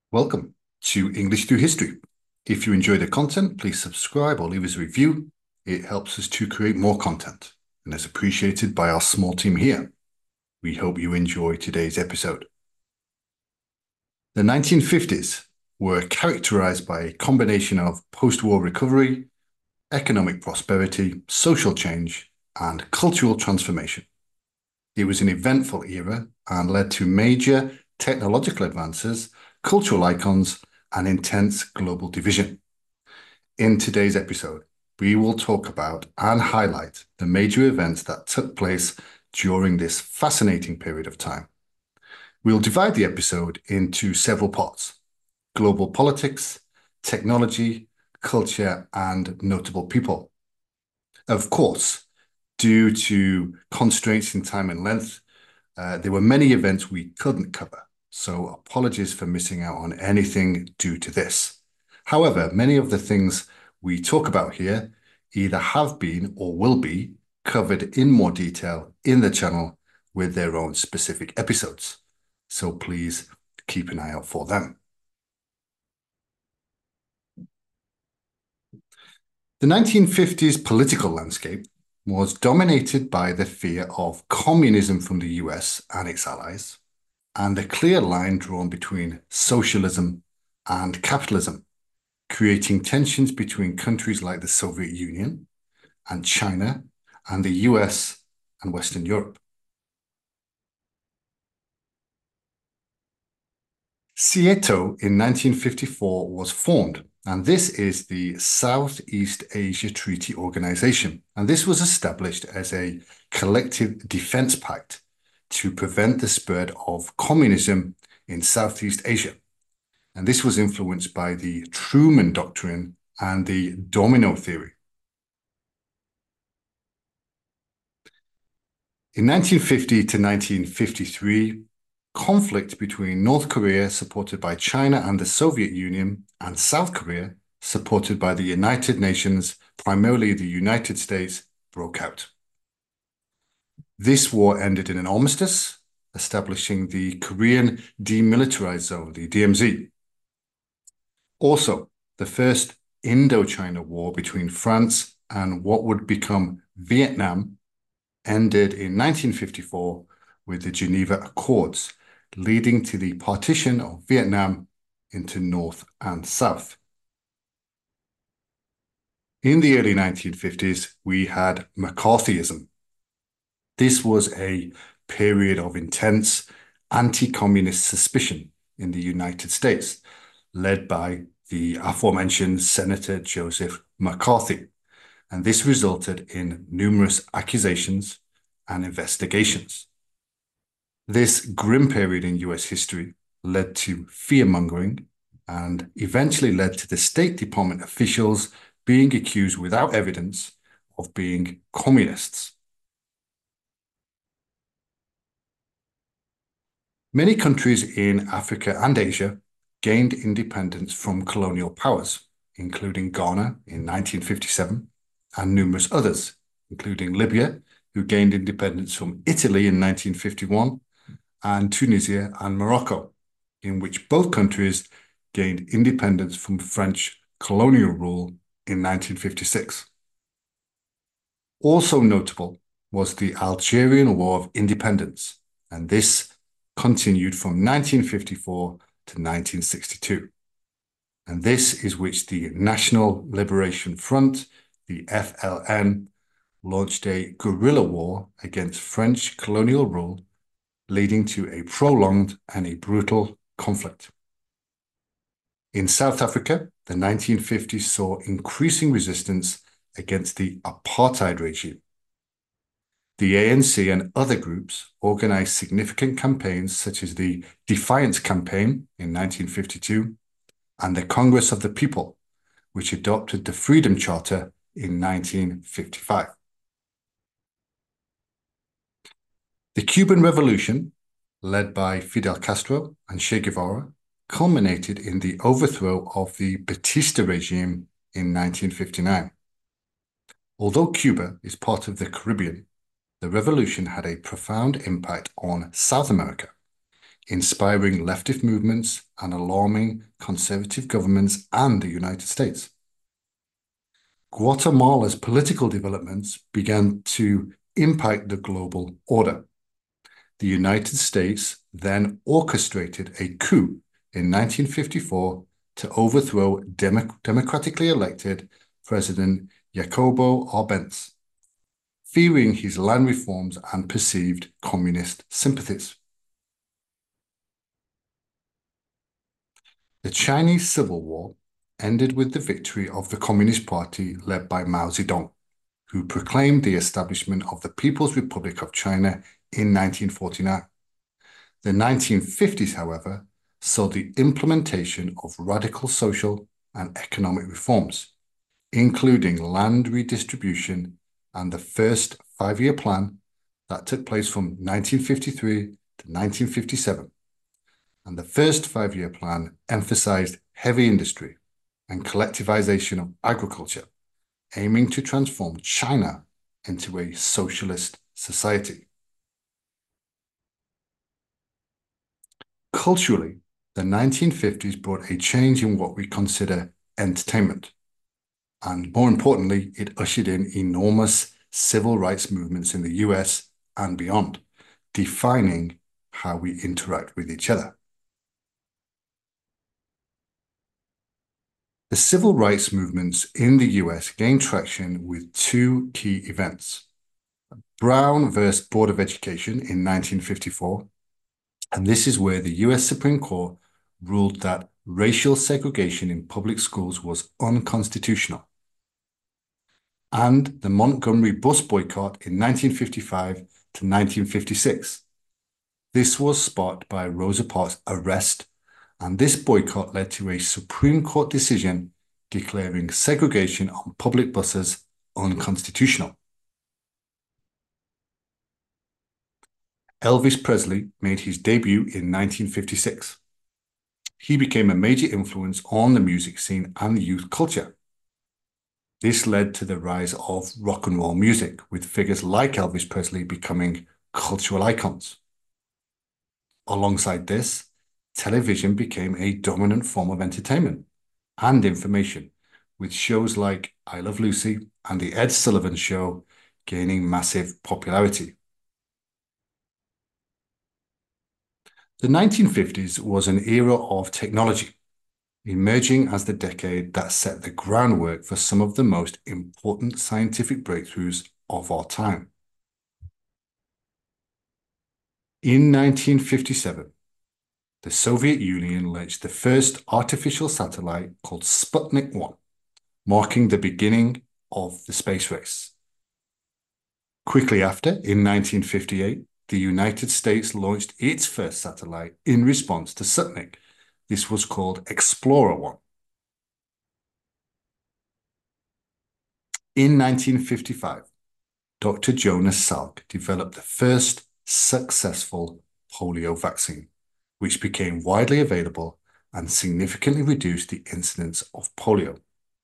Welcome to English Through History. If you enjoy the content, please subscribe or leave us a review. It helps us to create more content and is appreciated by our small team here. We hope you enjoy today's episode. The 1950s were characterized by a combination of post-war recovery, economic prosperity, social change, and cultural transformation. It was an eventful era and led to major technological advances, cultural icons, and intense global division. In today's episode, we will talk about and highlight the major events that took place during this fascinating period of time. We'll divide the episode into several parts: global politics, technology, culture, and notable people. Of course, due to constraints in time and length, there were many events we couldn't cover, so apologies for missing out on anything due to this. However, many of the things we talk about here either have been or will be covered in more detail in the channel with their own specific episodes, so please keep an eye out for them. The 1950s political landscape was dominated by the fear of communism from the US and its allies, and a clear line drawn between socialism and capitalism, creating tensions between countries like the Soviet Union and China and the US and Western Europe. SEATO in 1954 was formed, and this is the Southeast Asia Treaty Organization, and this was established as a collective defense pact to prevent the spread of communism in Southeast Asia. And this was influenced by the Truman Doctrine and the domino theory. In 1950 to 1953, conflict between North Korea, supported by China and the Soviet Union, and South Korea, supported by the United Nations, primarily the United States, broke out. This war ended in an armistice, establishing the Korean Demilitarized Zone, the DMZ. Also, the First Indochina War between France and what would become Vietnam ended in 1954 with the Geneva Accords, leading to the partition of Vietnam into North and South. In the early 1950s, we had McCarthyism. This was a period of intense anti-communist suspicion in the United States, led by the aforementioned Senator Joseph McCarthy, and this resulted in numerous accusations and investigations. This grim period in US history led to fear-mongering and eventually led to the State Department officials being accused without evidence of being communists. Many countries in Africa and Asia gained independence from colonial powers, including Ghana in 1957, and numerous others, including Libya, who gained independence from Italy in 1951, and Tunisia and Morocco, in which both countries gained independence from French colonial rule in 1956. Also notable was the Algerian War of Independence, and this continued from 1954 to 1962. And this is which the National Liberation Front, the FLN, launched a guerrilla war against French colonial rule, leading to a prolonged and a brutal conflict. In South Africa, the 1950s saw increasing resistance against the apartheid regime. The ANC and other groups organized significant campaigns such as the Defiance Campaign in 1952 and the Congress of the People, which adopted the Freedom Charter in 1955. The Cuban Revolution, led by Fidel Castro and Che Guevara, culminated in the overthrow of the Batista regime in 1959. Although Cuba is part of the Caribbean, the revolution had a profound impact on South America. inspiring leftist movements and alarming conservative governments and the United States. Guatemala's political developments began to impact the global order. The United States then orchestrated a coup in 1954 to overthrow democratically elected President Jacobo Arbenz, fearing his land reforms and perceived communist sympathies. The Chinese Civil War ended with the victory of the Communist Party led by Mao Zedong, who proclaimed the establishment of the People's Republic of China in 1949. The 1950s, however, saw the implementation of radical social and economic reforms, including land redistribution and the first five-year plan that took place from 1953 to 1957. And the first five-year plan emphasized heavy industry and collectivization of agriculture, aiming to transform China into a socialist society. Culturally, the 1950s brought a change in what we consider entertainment. And more importantly, it ushered in enormous civil rights movements in the US and beyond, defining how we interact with each other. The civil rights movements in the US gained traction with two key events. Brown versus Board of Education in 1954, and this is where the US Supreme Court ruled that racial segregation in public schools was unconstitutional. And the Montgomery bus boycott in 1955 to 1956. This was sparked by Rosa Parks' arrest, and this boycott led to a Supreme Court decision declaring segregation on public buses unconstitutional. Elvis Presley made his debut in 1956. He became a major influence on the music scene and youth culture. This led to the rise of rock and roll music, with figures like Elvis Presley becoming cultural icons. Alongside this, television became a dominant form of entertainment and information, with shows like I Love Lucy and The Ed Sullivan Show gaining massive popularity. The 1950s was an era of technology, emerging as the decade that set the groundwork for some of the most important scientific breakthroughs of our time. In 1957, the Soviet Union launched the first artificial satellite called Sputnik 1, marking the beginning of the space race. Quickly after, in 1958, the United States launched its first satellite in response to Sputnik. This was called Explorer 1. In 1955, Dr. Jonas Salk developed the first successful polio vaccine, which became widely available and significantly reduced the incidence of polio.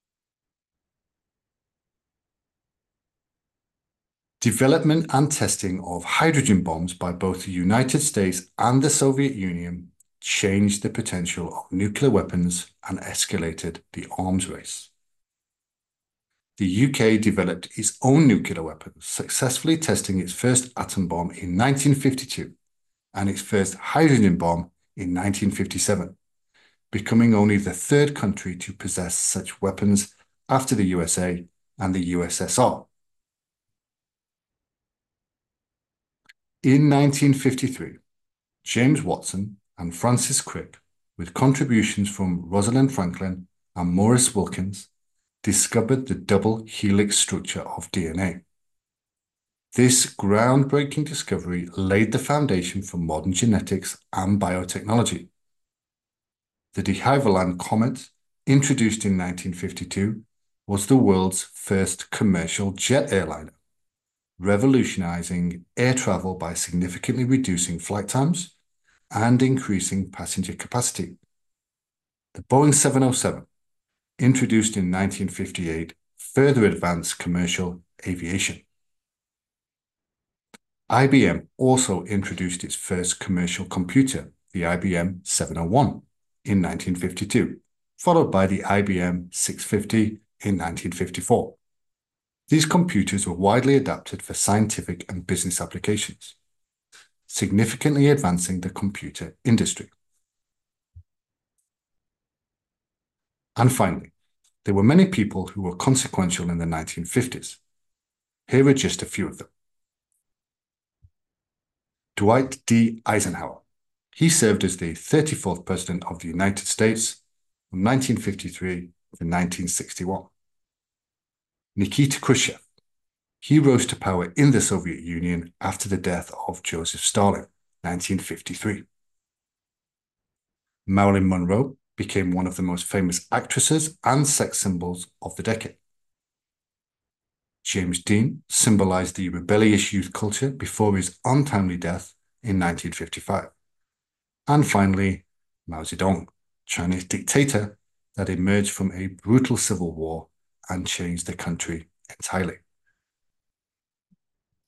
Development and testing of hydrogen bombs by both the United States and the Soviet Union changed the potential of nuclear weapons and escalated the arms race. The UK developed its own nuclear weapons, successfully testing its first atom bomb in 1952 and its first hydrogen bomb in 1957, becoming only the third country to possess such weapons after the USA and the USSR. In 1953, James Watson and Francis Crick, with contributions from Rosalind Franklin and Maurice Wilkins, discovered the double helix structure of DNA. This groundbreaking discovery laid the foundation for modern genetics and biotechnology. The de Havilland Comet, introduced in 1952, was the world's first commercial jet airliner, revolutionizing air travel by significantly reducing flight times and increasing passenger capacity. The Boeing 707, introduced in 1958, further advanced commercial aviation. IBM also introduced its first commercial computer, the IBM 701 in 1952, followed by the IBM 650 in 1954. These computers were widely adapted for scientific and business applications, significantly advancing the computer industry. And finally, there were many people who were consequential in the 1950s. Here are just a few of them. Dwight D. Eisenhower. He served as the 34th President of the United States from 1953 to 1961. Nikita Khrushchev. He rose to power in the Soviet Union after the death of Joseph Stalin, 1953. Marilyn Monroe became one of the most famous actresses and sex symbols of the decade. James Dean symbolized the rebellious youth culture before his untimely death in 1955. And finally, Mao Zedong, Chinese dictator that emerged from a brutal civil war and changed the country entirely.